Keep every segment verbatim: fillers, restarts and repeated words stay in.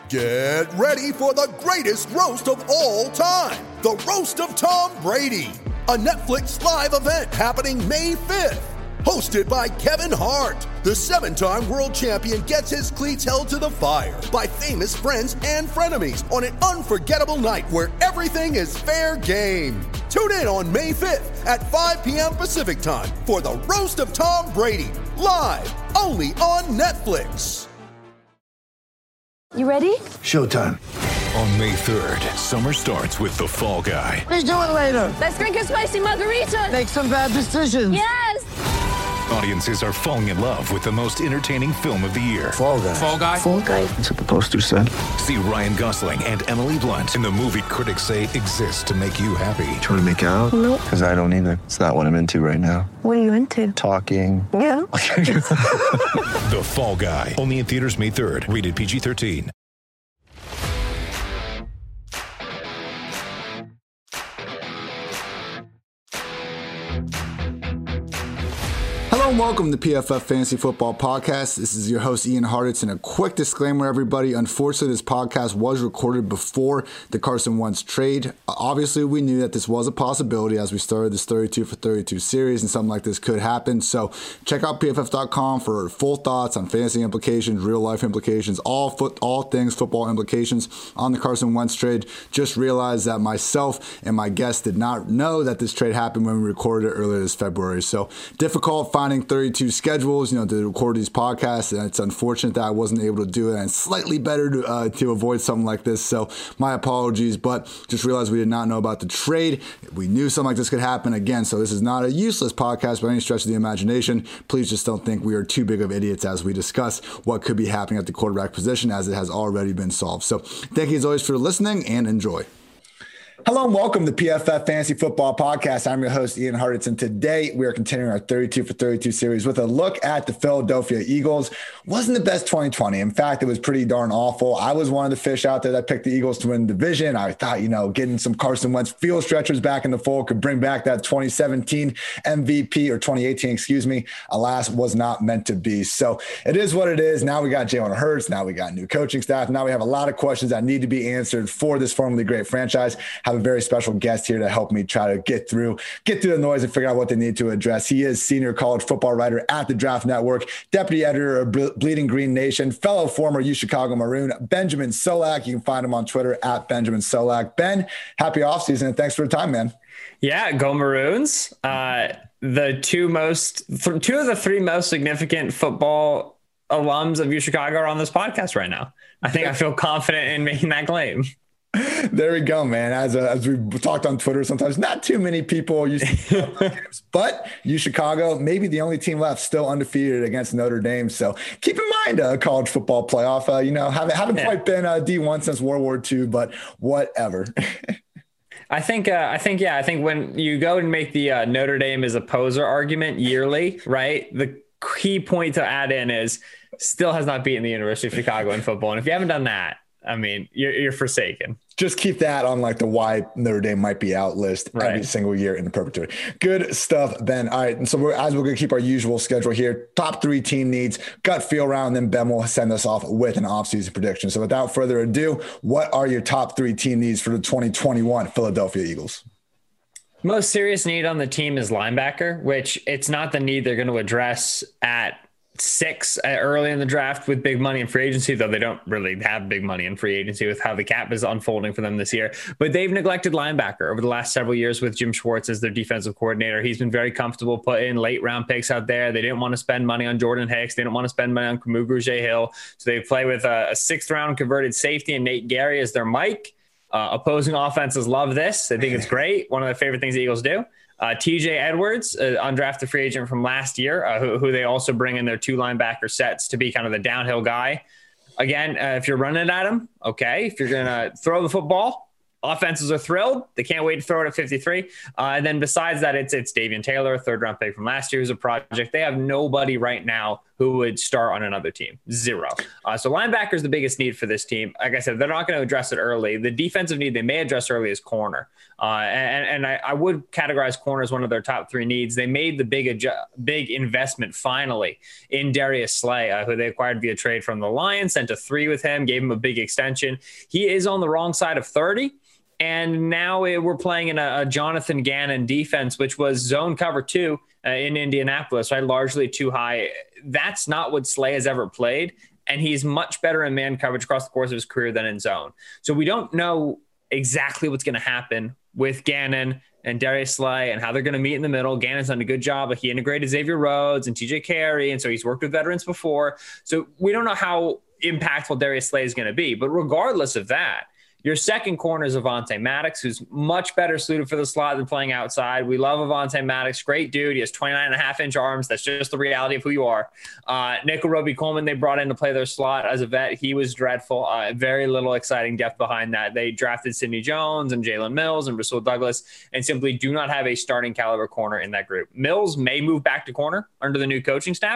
Get ready for the greatest roast of all time, the Roast of Tom Brady, a Netflix live event happening May fifth. Hosted by Kevin Hart, the seven-time world champion gets his cleats held to the fire by famous friends and frenemies on an unforgettable night where everything is fair game. Tune in on May fifth at five p.m. Pacific time for the Roast of Tom Brady, live only on Netflix. You ready? Showtime. On May third, summer starts with The Fall Guy. Let's do it later. Let's drink a spicy margarita. Make some bad decisions. Yes! Audiences are falling in love with the most entertaining film of the year. Fall Guy. Fall Guy? Fall Guy. That's what the poster said. See Ryan Gosling and Emily Blunt in the movie critics say exists to make you happy. Trying to make it out? Nope. Because I don't either. It's not what I'm into right now. What are you into? Talking. Yeah. The Fall Guy. Only in theaters May third. Rated P G thirteen. Hello and welcome to P F F Fantasy Football Podcast. This is your host, Ian Hartitz, and a quick disclaimer, everybody. Unfortunately, this podcast was recorded before the Carson Wentz trade. Obviously, we knew that this was a possibility as we started this thirty-two for thirty-two series, and something like this could happen. So check out P F F dot com for full thoughts on fantasy implications, real-life implications, all foot, all things football implications on the Carson Wentz trade. Just realized that myself and my guest did not know that this trade happened when we recorded it earlier this February. So difficult finding thirty-two schedules, you know, to record these podcasts, and it's unfortunate that I wasn't able to do it, and it's slightly better to, uh, to avoid something like this, so my apologies, but just realized we did not know about the trade. We knew something like this could happen again, so this is not a useless podcast by any stretch of the imagination. Please just don't think we are too big of idiots as we discuss what could be happening at the quarterback position, as it has already been solved. So thank you as always for listening, and enjoy. Hello and welcome to P F F Fantasy Football Podcast. I'm your host, Ian Hartitz, and today we are continuing our thirty-two for thirty-two series with a look at the Philadelphia Eagles. Wasn't the best twenty twenty. In fact, it was pretty darn awful. I was one of the fish out there that picked the Eagles to win the division. I thought, you know, getting some Carson Wentz field stretchers back in the fold could bring back that twenty seventeen M V P, or twenty eighteen, excuse me. Alas, was not meant to be. So it is what it is. Now we got Jalen Hurts. Now we got new coaching staff. Now we have a lot of questions that need to be answered for this formerly great franchise. Have a very special guest here to help me try to get through, get through the noise and figure out what they need to address. He is senior college football writer at the Draft Network, deputy editor of Ble- Bleeding Green Nation, fellow former U Chicago Maroon, Benjamin Solak. You can find him on Twitter at Benjamin Solak. Ben, happy offseason, and thanks for the time, man. Yeah, go Maroons. Uh, the two most, th- two of the three most significant football alums of U Chicago are on this podcast right now. I think I feel confident in making that claim. There we go, man. As a, as we talked on Twitter, sometimes not too many people used to games, but U Chicago, maybe the only team left still undefeated against Notre Dame. So keep in mind, a uh, college football playoff. Uh, you know, haven't haven't yeah. quite been uh, D one since World War Two, but whatever. I think, uh, I think, yeah, I think when you go and make the uh, Notre Dame is a poser argument yearly, right? The key point to add in is still has not beaten the University of Chicago in football, and if you haven't done that, I mean, you're, you're forsaken. Just keep that on like the why Notre Dame might be out list right. every single year in perpetuity. Good stuff, Ben. All right. And so we're, as we're going to keep our usual schedule here, top three team needs, gut feel round, then Ben will send us off with an offseason prediction. So without further ado, what are your top three team needs for the twenty twenty-one Philadelphia Eagles? Most serious need on the team is linebacker, which it's not the need they're going to address at six early in the draft with big money in free agency, though they don't really have big money in free agency with how the cap is unfolding for them this year. But they've neglected linebacker over the last several years with Jim Schwartz as their defensive coordinator. He's been very comfortable putting late round picks out there. They didn't want to spend money on Jordan Hicks. They didn't want to spend money on Kamugu Hill. So they play with a, a sixth round converted safety and Nate Gary as their Mike. Uh, opposing offenses love this. They think it's great. One of the favorite things the Eagles do. Uh, T J Edwards, uh, undrafted free agent from last year, uh, who, who they also bring in their two linebacker sets to be kind of the downhill guy. Again, uh, if you're running at him, okay. If you're going to throw the football, offenses are thrilled. They can't wait to throw it at fifty-three. Uh, and then besides that, it's it's Davian Taylor, a third round pick from last year, who's a project. They have nobody right now who who would start on another team. Zero. Uh, so linebacker is the biggest need for this team. Like I said, they're not going to address it early. The defensive need they may address early is corner. Uh, and and I, I would categorize corner as one of their top three needs. They made the big adju- big investment finally in Darius Slay, uh, who they acquired via trade from the Lions, sent a three with him, gave him a big extension. He is on the wrong side of thirty. And now it, we're playing in a, a Jonathan Gannon defense, which was zone cover two uh, in Indianapolis, right? Largely too high. That's not what Slay has ever played. And he's much better in man coverage across the course of his career than in zone. So we don't know exactly what's going to happen with Gannon and Darius Slay and how they're going to meet in the middle. Gannon's done a good job. Like he integrated Xavier Rhodes and T J Carey. And so he's worked with veterans before. So we don't know how impactful Darius Slay is going to be. But regardless of that, your second corner is Avonte Maddox, who's much better suited for the slot than playing outside. We love Avonte Maddox. Great dude. He has twenty-nine and a half inch arms. That's just the reality of who you are. Uh, Nickel Roby-Coleman, they brought in to play their slot as a vet. He was dreadful. Uh, very little exciting depth behind that. They drafted Sidney Jones and Jalen Mills and Rasul Douglas and simply do not have a starting caliber corner in that group. Mills may move back to corner under the new coaching staff.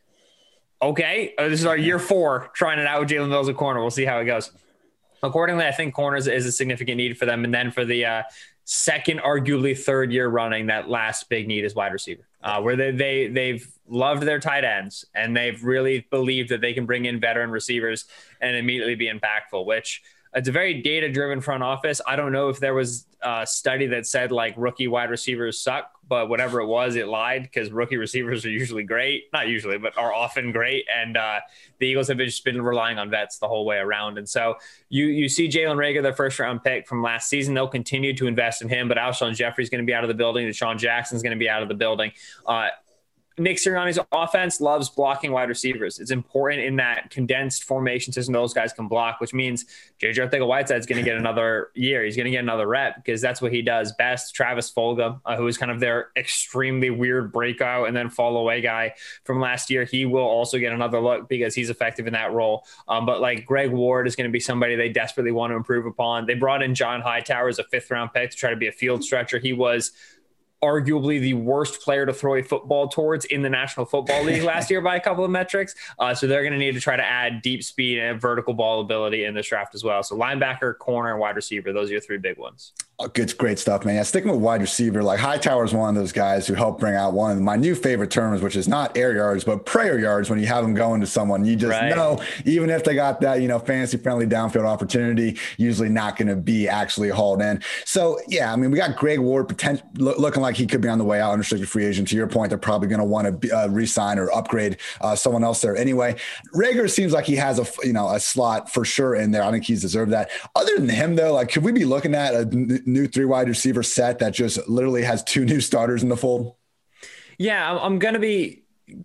Okay. Uh, this is our year four trying it out with Jalen Mills at corner. We'll see how it goes. Accordingly, I think corners is a significant need for them. And then for the uh, second, arguably third year running, that last big need is wide receiver, uh, where they, they, they've loved their tight ends and they've really believed that they can bring in veteran receivers and immediately be impactful, which it's a very data-driven front office. I don't know if there was a study that said like rookie wide receivers suck, but whatever it was, it lied because rookie receivers are usually great. Not usually, but are often great. And uh, the Eagles have just been relying on vets the whole way around. And so you you see Jalen Reagor, their first round pick from last season. They'll continue to invest in him, but Alshon Jeffrey's going to be out of the building. Deshaun Jackson's going to be out of the building. Uh, Nick Sirianni's offense loves blocking wide receivers. It's important in that condensed formation system those guys can block, which means J J Arcega-Whiteside is going to get another year. He's going to get another rep because that's what he does best. Travis Fulgham, uh, who is kind of their extremely weird breakout and then fall away guy from last year, he will also get another look because he's effective in that role. Um, but like Greg Ward is going to be somebody they desperately want to improve upon. They brought in John Hightower as a fifth round pick to try to be a field stretcher. He was arguably the worst player to throw a football towards in the National Football League last year by a couple of metrics. Uh, so they're going to need to try to add deep speed and vertical ball ability in this draft as well. So linebacker, corner, and wide receiver, those are your three big ones. Oh, good, great stuff, man. Yeah, sticking with wide receiver, like Hightower is one of those guys who helped bring out one of my new favorite terms, which is not air yards, but prayer yards. When you have them going to someone, you just right. know, even if they got that, you know, fantasy friendly downfield opportunity, usually not going to be actually hauled in. So yeah, I mean, we got Greg Ward potential looking like he could be on the way out, unrestricted free agent. To your point, they're probably going to want to uh, re-sign or upgrade uh, someone else there anyway. Reagor seems like he has a you know a slot for sure in there. I think he's deserved that. Other than him, though, like could we be looking at a n- new three wide receiver set that just literally has two new starters in the fold? Yeah, I'm going to be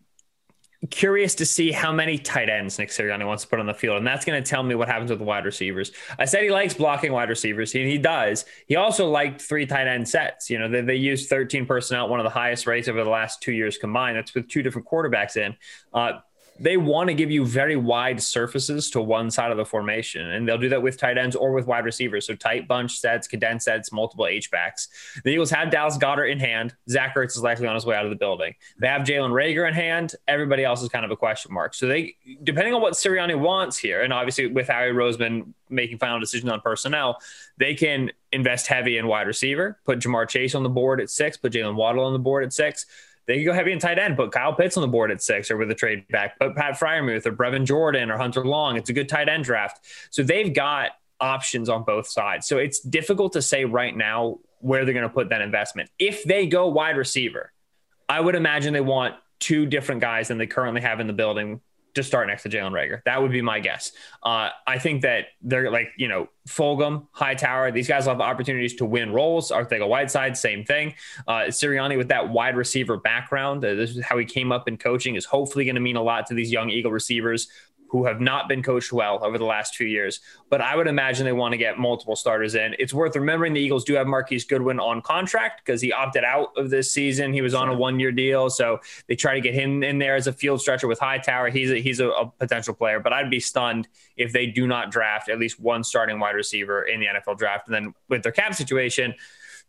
curious to see how many tight ends Nick Sirianni wants to put on the field. And that's going to tell me what happens with the wide receivers. I said he likes blocking wide receivers. He, he does. He also liked three tight end sets. You know, they, they used thirteen personnel, one of the highest rates over the last two years combined. That's with two different quarterbacks in. Uh, They want to give you very wide surfaces to one side of the formation, and they'll do that with tight ends or with wide receivers. So tight bunch sets, condensed sets, multiple H-backs. The Eagles have Dallas Goedert in hand. Zach Ertz is likely on his way out of the building. They have Jalen Reagor in hand. Everybody else is kind of a question mark. So they, depending on what Sirianni wants here, and obviously with Howie Roseman making final decisions on personnel, they can invest heavy in wide receiver, put Jamar Chase on the board at six, put Jalen Waddle on the board at six. They can go heavy in tight end, put Kyle Pitts on the board at six or with a trade back, put Pat Freiermuth or Brevin Jordan or Hunter Long. It's a good tight end draft. So they've got options on both sides. So it's difficult to say right now where they're going to put that investment. If they go wide receiver, I would imagine they want two different guys than they currently have in the building to start next to Jalen Reagor. That would be my guess. Uh, I think that they're like, you know, Fulgham, Hightower, these guys will have opportunities to win roles. Arcega-Whiteside, same thing. Uh, Sirianni with that wide receiver background, uh, this is how he came up in coaching, is hopefully going to mean a lot to these young Eagle receivers who have not been coached well over the last two years. But I would imagine they want to get multiple starters in. It's worth remembering the Eagles do have Marquise Goodwin on contract because he opted out of this season. He was on a one-year deal, so they try to get him in there as a field stretcher with Hightower. He's a, he's a, a potential player, but I'd be stunned if they do not draft at least one starting wide receiver in the N F L draft. And then with their cap situation,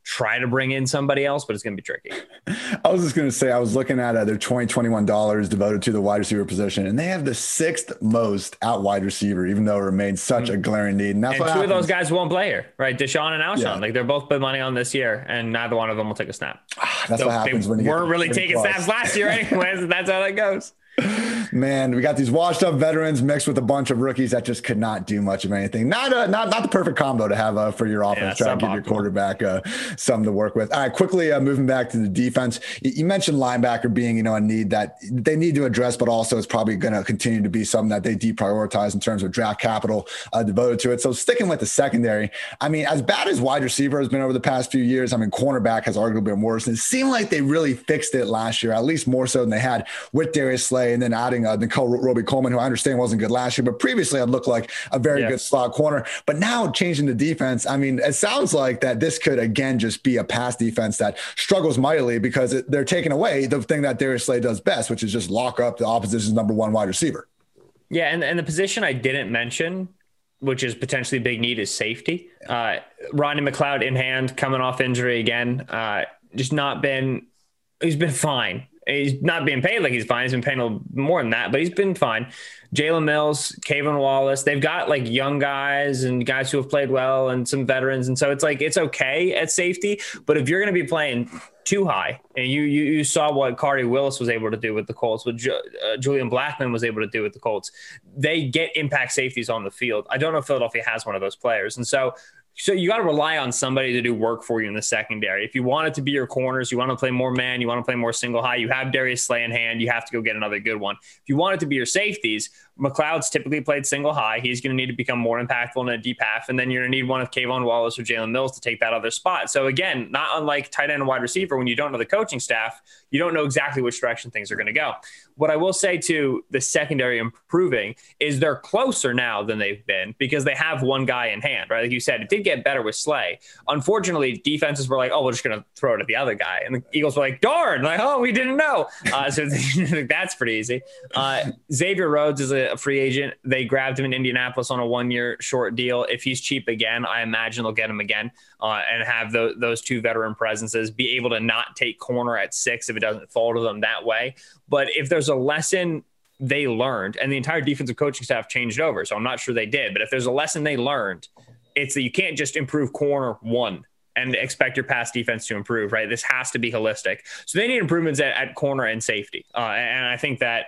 try to bring in somebody else, but it's going to be tricky. I was just going to say, I was looking at uh, their twenty twenty-one dollars devoted to the wide receiver position, and they have the sixth most out wide receiver, even though it remains such mm-hmm. a glaring need. And, that's and what two happens. of those guys won't play here, right? Deshaun and Alshon, yeah. like they're both put money on this year, and neither one of them will take a snap. That's so what happens they when you weren't get really taking plus. snaps last year anyways. That's how that goes. Man, we got these washed up veterans mixed with a bunch of rookies that just could not do much of anything. Not a, not not the perfect combo to have uh, for your offense. Yeah, Try to give your quarterback uh, something to work with. All right, quickly uh, moving back to the defense. You, you mentioned linebacker being, you know, a need that they need to address, but also it's probably going to continue to be something that they deprioritize in terms of draft capital uh, devoted to it. So sticking with the secondary, I mean, as bad as wide receiver has been over the past few years, I mean, cornerback has arguably been worse. And it seemed like they really fixed it last year, at least more so than they had with Darius Slay, and then adding uh, Nicole Roby Coleman, who I understand wasn't good last year, but previously had looked like a very yeah. good slot corner. But now changing the defense, I mean, it sounds like that this could again just be a pass defense that struggles mightily because it, they're taking away the thing that Darius Slay does best, which is just lock up the opposition's number one wide receiver. Yeah, and, and the position I didn't mention, which is potentially big need, is safety. Uh, Rodney McLeod in hand, coming off injury again, uh, just not been, he's been fine. He's not being paid like he's fine. He's been paying a little more than that, but he's been fine. Jalen Mills, Kayvon Wallace, they've got like young guys and guys who have played well and some veterans. And so it's like, it's okay at safety, but if you're going to be playing too high, and you, you, you saw what Cardi Willis was able to do with the Colts, what Ju- uh, Julian Blackman was able to do with the Colts, they get impact safeties on the field. I don't know if Philadelphia has one of those players. And so So you got to rely on somebody to do work for you in the secondary. If you want it to be your corners, you want to play more man, you want to play more single high, you have Darius Slay in hand, you have to go get another good one. If you want it to be your safeties, McLeod's typically played single high. He's going to need to become more impactful in a deep half, and then you're going to need one of Kayvon Wallace or Jalen Mills to take that other spot. So again, not unlike tight end and wide receiver, when you don't know the coaching staff, you don't know exactly which direction things are going to go. What I will say to the secondary improving is they're closer now than they've been because they have one guy in hand, right? Like you said, it did get better with Slay. Unfortunately, defenses were like, oh, we're just going to throw it at the other guy. And the Eagles were like, darn, like, oh, we didn't know. Uh, so that's pretty easy. Uh, Xavier Rhodes is a free agent. They grabbed him in Indianapolis on a one-year short deal. If he's cheap again, I imagine they'll get him again uh, and have the, those two veteran presences, be able to not take corner at six if it doesn't fall to them that way. But if there's a lesson they learned, and the entire defensive coaching staff changed over, so I'm not sure they did, but if there's a lesson they learned, it's that you can't just improve corner one and expect your pass defense to improve, right? This has to be holistic. So they need improvements at, at corner and safety. Uh, and I think that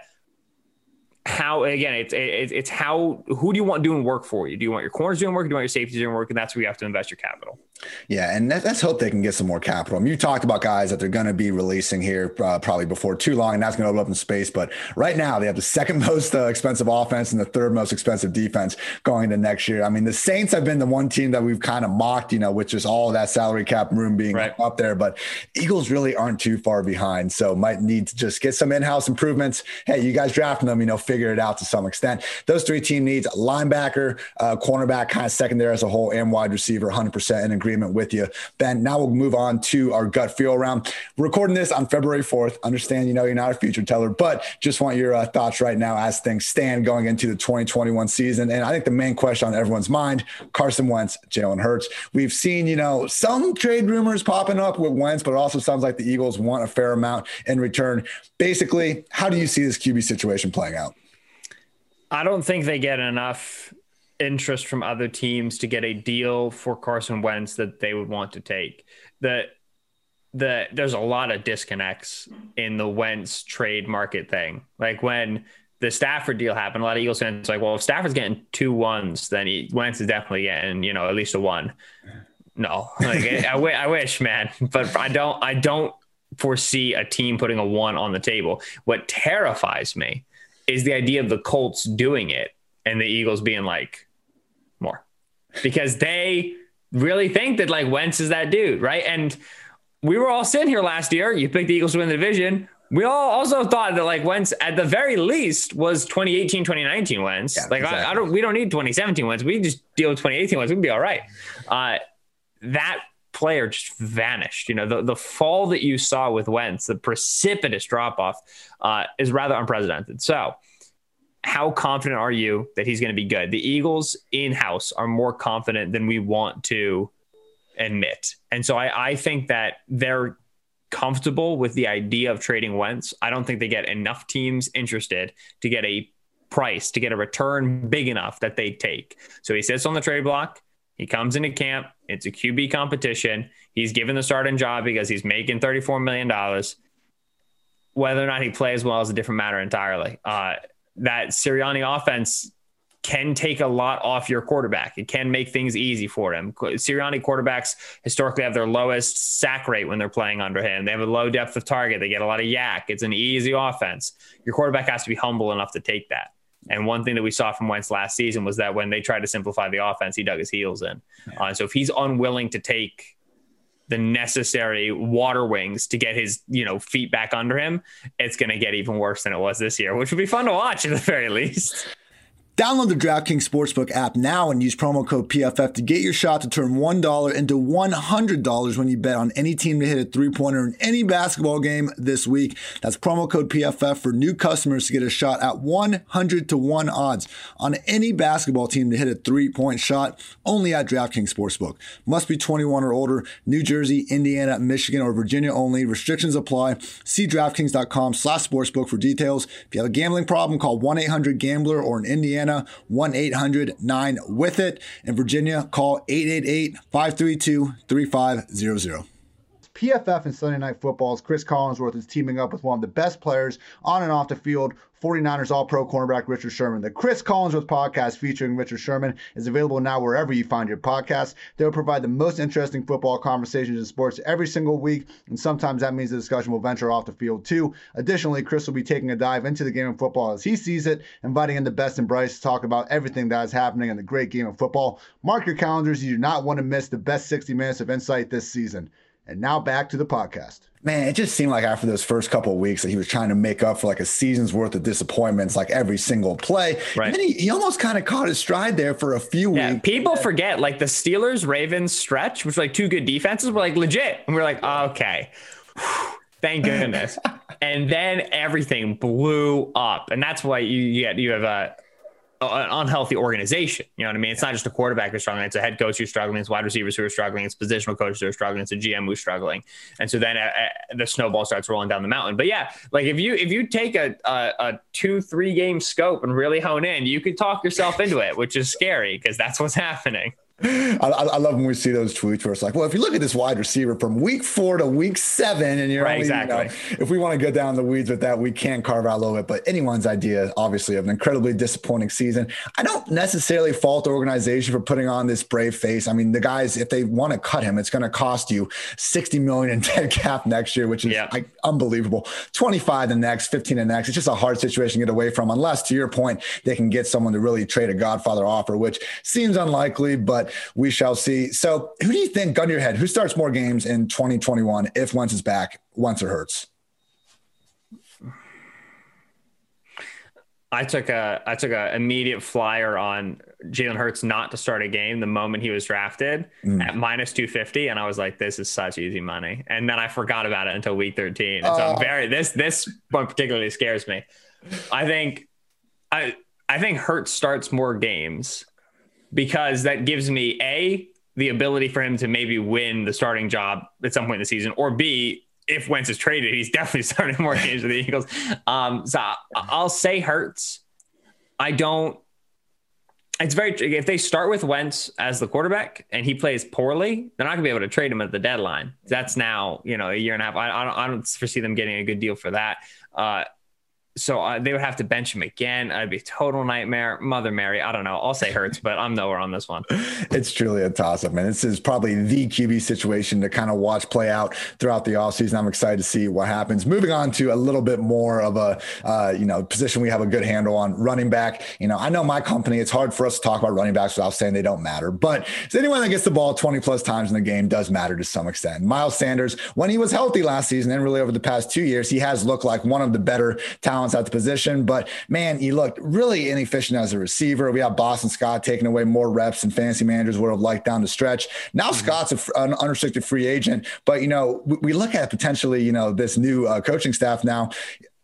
how, again, it's, it's, it's how, who do you want doing work for you? Do you want your corners doing work? Do you want your safeties doing work? And that's where you have to invest your capital. Yeah, and let's hope they can get some more capital. I mean, you talked about guys that they're going to be releasing here uh, probably before too long, and that's going to open up in space. But right now, they have the second most uh, expensive offense and the third most expensive defense going into next year. I mean, the Saints have been the one team that we've kind of mocked, you know, with just all of that salary cap room being right up there. But Eagles really aren't too far behind, so might need to just get some in-house improvements. Hey, you guys drafting them, you know, figure it out to some extent. Those three team needs: linebacker, uh, cornerback, kind of secondary as a whole, and wide receiver, one hundred percent in agreement with you, Ben. Now we'll move on to our gut feel round. We're recording this on February fourth. Understand, you know, you're not a future teller, but just want your uh, thoughts right now as things stand going into the twenty twenty-one season. And I think the main question on everyone's mind: Carson Wentz, Jalen Hurts. We've seen, you know, some trade rumors popping up with Wentz, but it also sounds like the Eagles want a fair amount in return. Basically, how do you see this Q B situation playing out? I don't think they get enough interest from other teams to get a deal for Carson Wentz that they would want to take. The the there's a lot of disconnects in the Wentz trade market thing. Like when the Stafford deal happened, a lot of Eagles fans like, well, if Stafford's getting two ones, then he, Wentz is definitely getting, you know, at least a one. No, like I, I, I wish, man, but I don't. I don't foresee a team putting a one on the table. What terrifies me is the idea of the Colts doing it and the Eagles being like, more, because they really think that like Wentz is that dude, right? And we were all sitting here last year. You picked the Eagles to win the division. We all also thought that like Wentz at the very least was twenty eighteen, twenty nineteen Wentz. Yeah, like exactly. I, I don't, we don't need twenty seventeen Wentz. We just deal with twenty eighteen Wentz. We'd be all right. Uh, that player just vanished. You know, the, the fall that you saw with Wentz, the precipitous drop off uh, is rather unprecedented. So how confident are you that he's going to be good? The Eagles in-house are more confident than we want to admit. And so I, I think that they're comfortable with the idea of trading Wentz. I don't think they get enough teams interested to get a price, to get a return big enough that they take. So he sits on the trade block. He comes into camp. It's a Q B competition. He's given the starting job because he's making thirty-four million dollars. Whether or not he plays well is a different matter entirely. Uh, that Sirianni offense can take a lot off your quarterback. It can make things easy for him. Sirianni quarterbacks historically have their lowest sack rate when they're playing under him. They have a low depth of target. They get a lot of yak. It's an easy offense. Your quarterback has to be humble enough to take that. And one thing that we saw from Wentz last season was that when they tried to simplify the offense, he dug his heels in. Uh, so if he's unwilling to take the necessary water wings to get his, you know, feet back under him, it's going to get even worse than it was this year, which would be fun to watch at the very least. Download the DraftKings Sportsbook app now and use promo code P F F to get your shot to turn one dollar into one hundred dollars when you bet on any team to hit a three-pointer in any basketball game this week. That's promo code P F F for new customers to get a shot at one hundred to one odds on any basketball team to hit a three-point shot, only at DraftKings Sportsbook. Must be twenty-one or older. New Jersey, Indiana, Michigan, or Virginia only. Restrictions apply. See DraftKings.com slash sportsbook for details. If you have a gambling problem, call one eight hundred gambler or in Indiana, one eight hundred nine with it. In Virginia, call eight eight eight, five three two, three five zero zero. P F F and Sunday Night Football's Chris Collinsworth is teaming up with one of the best players on and off the field, forty-niners All-Pro cornerback Richard Sherman. The Chris Collinsworth podcast featuring Richard Sherman is available now wherever you find your podcasts. They'll provide the most interesting football conversations in sports every single week, and sometimes that means the discussion will venture off the field too. Additionally, Chris will be taking a dive into the game of football as he sees it, inviting in the best and brightest to talk about everything that is happening in the great game of football. Mark your calendars. You do not want to miss the best sixty minutes of insight this season. And now back to the podcast. Man, it just seemed like after those first couple of weeks that he was trying to make up for like a season's worth of disappointments, like every single play. Right. And then he, he almost kind of caught his stride there for a few yeah, weeks. People forget like the Steelers Ravens stretch, which were like two good defenses, were like legit. And we're like, oh, okay, thank goodness. And then everything blew up. And that's why you, you get, you have a, an unhealthy organization. You know what I mean? It's not just a quarterback who's struggling. It's a head coach who's struggling. It's wide receivers who are struggling. It's positional coaches who are struggling. It's a G M who's struggling. And so then uh, the snowball starts rolling down the mountain. But yeah, like if you, if you take a, a, a two, three game scope and really hone in, you could talk yourself into it, which is scary because that's what's happening. I, I love when we see those tweets where it's like, well, if you look at this wide receiver from week four to week seven, and you're right, only, exactly. You know, if we want to go down the weeds with that, we can carve out a little bit. But anyone's idea, obviously, of an incredibly disappointing season. I don't necessarily fault the organization for putting on this brave face. I mean, the guys, if they want to cut him, it's going to cost you sixty million in dead cap next year, which is yep. like unbelievable. twenty-five the next, fifteen the next. It's just a hard situation to get away from, unless, to your point, they can get someone to really trade a Godfather offer, which seems unlikely, but we shall see. So who do you think, gun to your head, who starts more games in twenty twenty-one if Wentz is back, Wentz or Hurts? I took a I took a immediate flyer on Jalen Hurts not to start a game the moment he was drafted mm. at minus two fifty, and I was like, this is such easy money. And then I forgot about it until week thirteen. And uh, so I'm very this this one particularly scares me. I think I I think Hurts starts more games, because that gives me A, the ability for him to maybe win the starting job at some point in the season, or B, if Wentz is traded, he's definitely starting more games with the Eagles. Um, so I'll say Hurts. I don't, it's very, if they start with Wentz as the quarterback and he plays poorly, they're not gonna be able to trade him at the deadline. That's now, you know, a year and a half. I, I don't, I don't foresee them getting a good deal for that. Uh, So uh, they would have to bench him again. It'd be a total nightmare. Mother Mary, I don't know. I'll say Hurts, but I'm nowhere on this one. It's truly a toss-up, man. This is probably the Q B situation to kind of watch play out throughout the offseason. I'm excited to see what happens. Moving on to a little bit more of a, uh, you know, position we have a good handle on, running back. You know, I know my company, it's hard for us to talk about running backs without saying they don't matter, but anyone that gets the ball twenty plus times in the game does matter to some extent. Miles Sanders, when he was healthy last season and really over the past two years, he has looked like one of the better talents at the position. But man, he looked really inefficient as a receiver. We have Boston Scott taking away more reps than fantasy managers would have liked down the stretch. Now mm-hmm. Scott's a, an unrestricted free agent, but you know, we, we look at potentially, you know, this new uh, coaching staff now.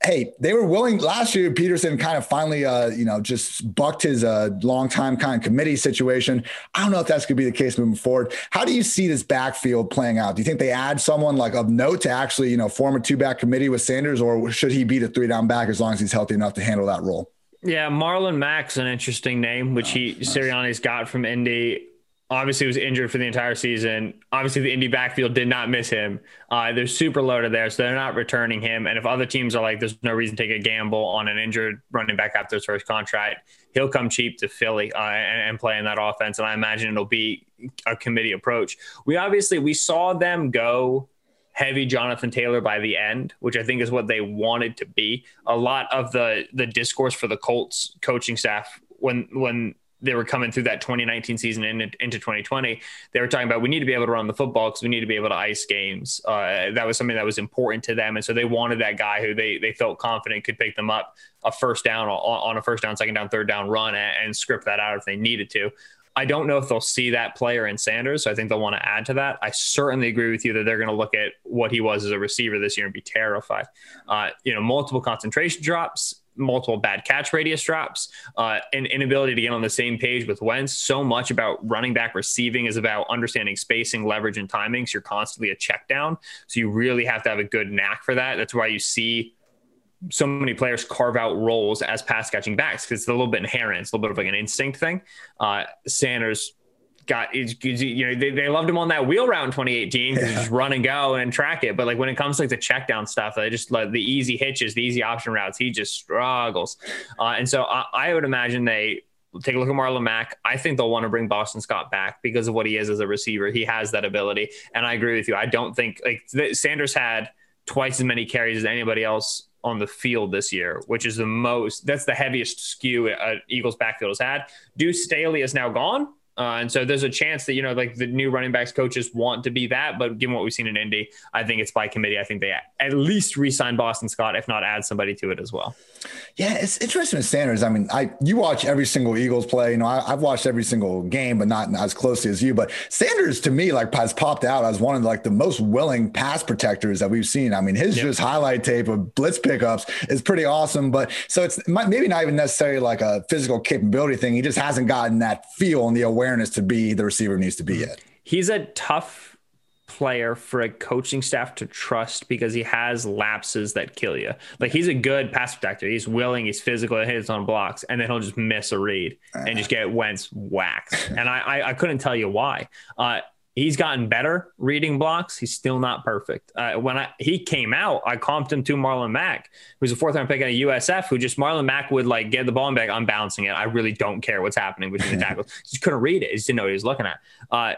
hey, they were willing last year. Peterson kind of finally, uh, you know, just bucked his uh, long time kind of committee situation. I don't know if that's going to be the case moving forward. How do you see this backfield playing out? Do you think they add someone like of note to actually, you know, form a two back committee with Sanders, or should he be the three down back as long as he's healthy enough to handle that role? Yeah, Marlon Mack's an interesting name, which oh, he nice. Sirianni's got from Indy. Obviously, was injured for the entire season. Obviously, the Indy backfield did not miss him. Uh, they're super loaded there, so they're not returning him. And if other teams are like, there's no reason to take a gamble on an injured running back after his first contract, he'll come cheap to Philly uh, and, and play in that offense. And I imagine it'll be a committee approach. We obviously, we saw them go heavy Jonathan Taylor by the end, which I think is what they wanted to be. A lot of the the discourse for the Colts coaching staff when when they were coming through that twenty nineteen season into, into twenty twenty, they were talking about we need to be able to run the football because we need to be able to ice games. Uh, that was something that was important to them. And so they wanted that guy who they they felt confident could pick them up a first down on, on a first down, second down, third down run and, and script that out if they needed to. I don't know if they'll see that player in Sanders, so I think they'll want to add to that. I certainly agree with you that they're going to look at what he was as a receiver this year and be terrified. Uh, you know, multiple concentration drops, multiple bad catch radius drops, uh, and inability to get on the same page with Wentz. So much about running back receiving is about understanding spacing, leverage, and timing. So you're constantly a check down. So you really have to have a good knack for that. That's why you see so many players carve out roles as pass catching backs because it's a little bit inherent. It's a little bit of like an instinct thing. Uh, Sanders got, you know, they, they loved him on that wheel route in twenty eighteen because yeah. just run and go and track it. But like when it comes to like the check down stuff, they just like the easy hitches, the easy option routes, he just struggles. Uh, and so I, I would imagine they take a look at Marlon Mack. I think they'll want to bring Boston Scott back because of what he is as a receiver. He has that ability. And I agree with you. I don't think like the, Sanders had twice as many carries as anybody else on the field this year, which is the most, that's the heaviest skew uh, Eagles backfield has had. Deuce Staley is now gone. Uh, and so there's a chance that, you know, like the new running backs coaches want to be that, but given what we've seen in Indy, I think it's by committee. I think they at least re-sign Boston Scott, if not add somebody to it as well. Yeah, it's interesting with Sanders. I mean, I you watch every single Eagles play. You know, I, I've watched every single game, but not as closely as you. But Sanders, to me, like has popped out as one of like the most willing pass protectors that we've seen. I mean, his yep. just highlight tape of blitz pickups is pretty awesome. But so it's maybe not even necessarily like a physical capability thing. He just hasn't gotten that feel and the awareness to be the receiver needs to be yet. He's a tough player for a coaching staff to trust because he has lapses that kill you. Like he's a good pass protector. He's willing, he's physical, he hits on blocks, and then he'll just miss a read and just get Wentz whacked. And I, I, I couldn't tell you why. Uh, he's gotten better reading blocks. He's still not perfect. Uh, when I, he came out, I comped him to Marlon Mack, who's a fourth round pick at a U S F, who just Marlon Mack would like get the ball and be like, I'm bouncing it. I really don't care what's happening between the tackles. He just couldn't read it. He just didn't know what he was looking at. Uh,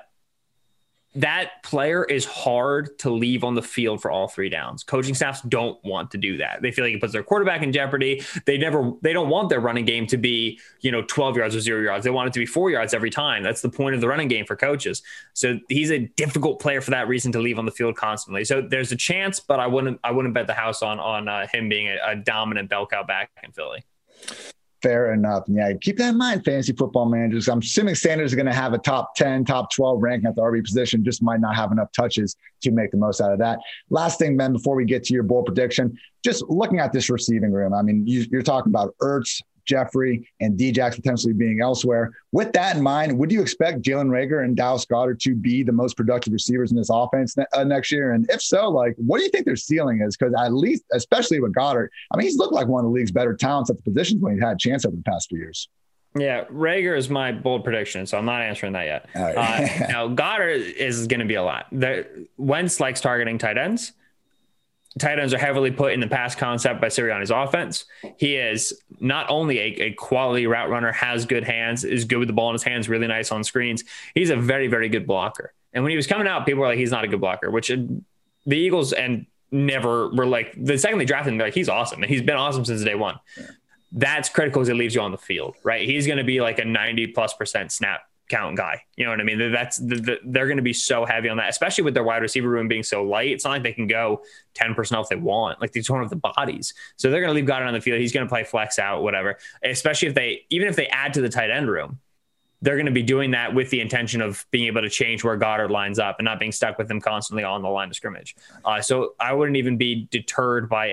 that player is hard to leave on the field for all three downs. Coaching staffs don't want to do that. They feel like it puts their quarterback in jeopardy. They never, they don't want their running game to be, you know, twelve yards or zero yards. They want it to be four yards every time. That's the point of the running game for coaches. So he's a difficult player for that reason to leave on the field constantly. So there's a chance, but I wouldn't, I wouldn't bet the house on, on uh, him being a, a dominant bell cow back in Philly. Fair enough. And yeah, keep that in mind, fantasy football managers. I'm assuming Sanders is going to have a top ten, top twelve ranking at the R B position, just might not have enough touches to make the most out of that. Last thing, Ben, before we get to your bold prediction, just looking at this receiving room. I mean, you, you're talking about Ertz, Jeffrey, and D-Jax potentially being elsewhere. With that in mind, would you expect Jalen Reagor and Dallas Goedert to be the most productive receivers in this offense ne- uh, next year? And if so, like, what do you think their ceiling is? Because at least, especially with Goedert, I mean, he's looked like one of the league's better talents at the positions when he's had a chance over the past few years. Yeah, Reagor is my bold prediction, so I'm not answering that yet. Right. uh, now, Goedert is going to be a lot. The, Wentz likes targeting tight ends. Tight ends are heavily put in the pass concept by Sirianni's offense. He is not only a, a quality route runner, has good hands, is good with the ball in his hands, really nice on screens. He's a very, very good blocker. And when he was coming out, people were like, he's not a good blocker, which it, the Eagles and never were like, the second they drafted him, they're like, he's awesome. And he's been awesome since day one. Yeah. That's critical as it leaves you on the field, right? He's going to be like a ninety plus percent snap count guy. You know what I mean? That's the, the, they're going to be so heavy on that, especially with their wide receiver room being so light. It's not like they can go ten personnel if they want. Like they just don't have the bodies. So they're going to leave Goedert on the field. He's going to play flex out, whatever. Especially if they, even if they add to the tight end room, they're going to be doing that with the intention of being able to change where Goedert lines up and not being stuck with him constantly on the line of scrimmage. Uh, so I wouldn't even be deterred by a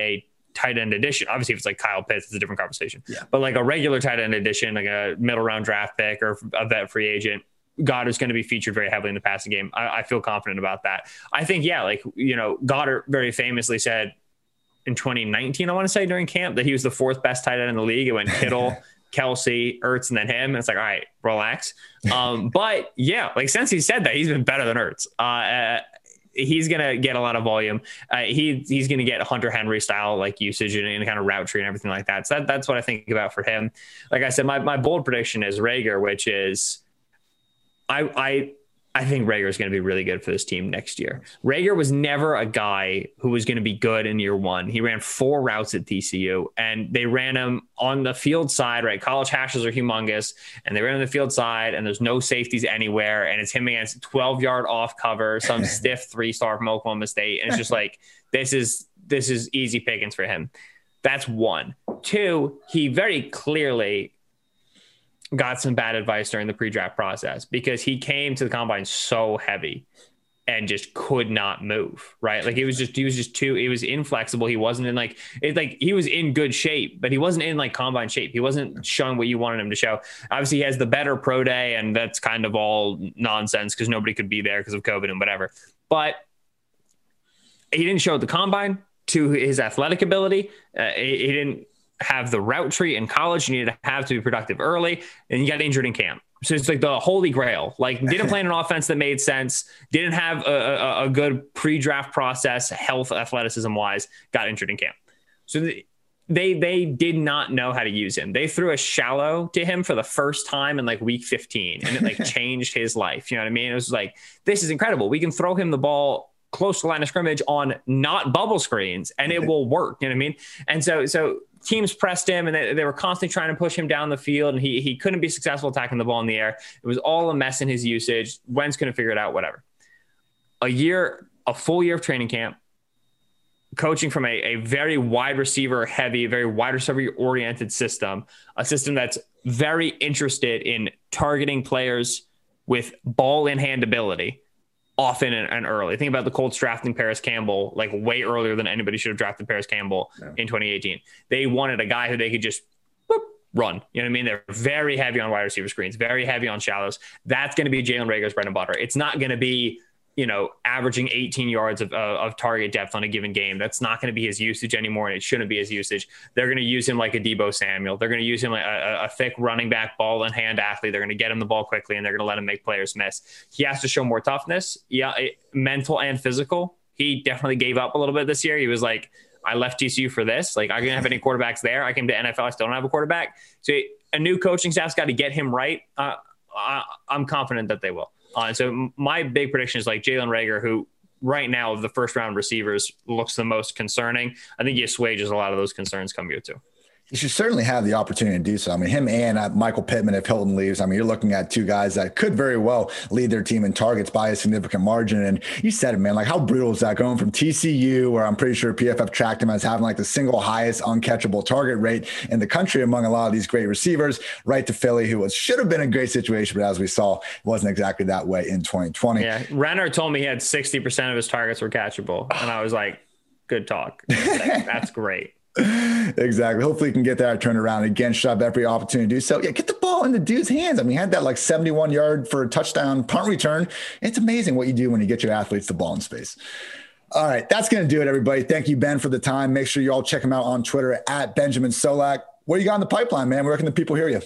tight end addition. Obviously, if it's like Kyle Pitts, it's a different conversation. Yeah. But like a regular tight end addition, like a middle round draft pick or a vet free agent, Goddard's going to be featured very heavily in the passing game. I, I feel confident about that. I think, yeah, like, you know, Goddard very famously said in twenty nineteen, I want to say during camp, that he was the fourth best tight end in the league. It went Kittle, Kelsey, Ertz, and then him. And it's like, all right, relax. Um, but yeah, like since he said that, he's been better than Ertz. Uh, uh, he's going to get a lot of volume. Uh, he he's going to get Hunter Henry style like usage and, and kind of route tree and everything like that. So that, that's what I think about for him. Like I said, my, my bold prediction is Reagor, which is, I, I, I think Reagor is going to be really good for this team next year. Reagor was never a guy who was going to be good in year one. He ran four routes at T C U, and they ran him on the field side, right? College hashes are humongous, and they ran on the field side, and there's no safeties anywhere, and it's him against twelve-yard off cover, some stiff three-star from Oklahoma State, and it's just like, this is this is easy pickings for him. That's one. Two, he very clearly got some bad advice during the pre-draft process because he came to the combine so heavy and just could not move, right? Like it was just, he was just too, it was inflexible. He wasn't in like, it like he was in good shape, but he wasn't in like combine shape. He wasn't showing what you wanted him to show. Obviously he has the better pro day, and that's kind of all nonsense because nobody could be there because of COVID and whatever, but he didn't show the combine to his athletic ability. Uh, he, he didn't have the route tree in college you needed to have to be productive early, and you got injured in camp. So it's like the holy grail, like didn't play in an offense that made sense, didn't have a, a, a good pre-draft process, health, athleticism wise, got injured in camp. So they, they did not know how to use him. They threw a shallow to him for the first time in like week fifteen, and it like changed his life. You know what I mean? It was like, this is incredible. We can throw him the ball close to the line of scrimmage on not bubble screens and it will work. You know what I mean? And so, so teams pressed him, and they, they were constantly trying to push him down the field, and he he couldn't be successful attacking the ball in the air. It was all a mess in his usage. Wentz couldn't figure it out, whatever. A year, a full year of training camp, coaching from a, a very wide receiver heavy, very wide receiver oriented system, a system that's very interested in targeting players with ball in hand ability often and, and early. Think about the Colts drafting Paris Campbell, like way earlier than anybody should have drafted Paris Campbell yeah. in twenty eighteen. They wanted a guy who they could just whoop, run. You know what I mean? They're very heavy on wide receiver screens, very heavy on shallows. That's going to be Jalen Reagor's bread and butter. It's not going to be, you know, averaging eighteen yards of, uh, of target depth on a given game. That's not going to be his usage anymore, and it shouldn't be his usage. They're going to use him like a Deebo Samuel. They're going to use him like a, a thick running back, ball in hand athlete. They're going to get him the ball quickly, and they're going to let him make players miss. He has to show more toughness, yeah, it, mental and physical. He definitely gave up a little bit this year. He was like, I left T C U for this. Like, I didn't have any quarterbacks there. I came to N F L. I still don't have a quarterback. So a new coaching staff's got to get him right. Uh, I, I'm confident that they will. Uh, so my big prediction is like Jalen Reagor, who right now of the first round receivers looks the most concerning. I think he assuages a lot of those concerns come year two. You should certainly have the opportunity to do so. I mean, him and uh, Michael Pittman, if Hilton leaves, I mean, you're looking at two guys that could very well lead their team in targets by a significant margin. And you said it, man, like how brutal is that going from T C U, where I'm pretty sure P F F tracked him as having like the single highest uncatchable target rate in the country among a lot of these great receivers, right to Philly, who was should have been a great situation, but as we saw, it wasn't exactly that way in twenty twenty. Yeah, Renner told me he had sixty percent of his targets were catchable. And I was like, good talk. Like, that's great. Exactly. Hopefully he can get that turned around. Again, should have every opportunity to do so. Yeah, get the ball in the dude's hands. I mean, he had that like seventy-one yard for a touchdown punt return. It's amazing what you do when you get your athletes the ball in space. All right, that's going to do it, everybody. Thank you, Ben, for the time. Make sure you all check him out on Twitter at Benjamin Solak. What do you got in the pipeline, man? Where can the people hear you?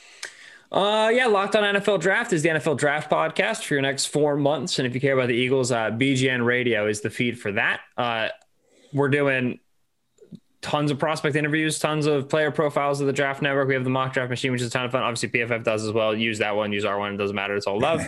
Uh, yeah, Locked On N F L Draft is the N F L Draft podcast for your next four months. And if you care about the Eagles, uh, B G N Radio is the feed for that. Uh, we're doing tons of prospect interviews, tons of player profiles of the Draft Network. We have the Mock Draft Machine, which is a ton of fun. Obviously, P F F does as well. Use that one, use our one. It doesn't matter. It's all love.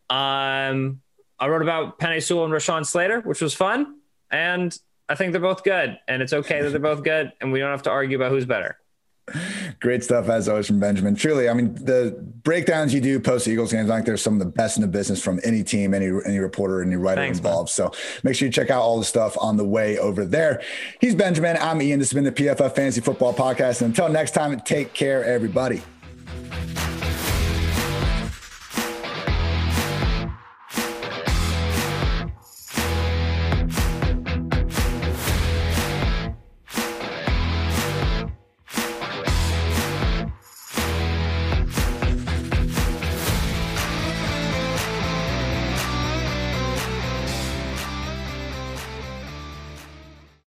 um, I wrote about Penei Sewell and Rashawn Slater, which was fun. And I think they're both good. And it's okay that they're both good. And we don't have to argue about who's better. Great stuff, as always, from Benjamin. Truly, I mean, the breakdowns you do post Eagles games, I think they're some of the best in the business from any team, any any reporter, any writer Thanks, involved. Man. So make sure you check out all the stuff on the way over there. He's Benjamin. I'm Ian. This has been the P F F Fantasy Football Podcast. And until next time, take care, everybody.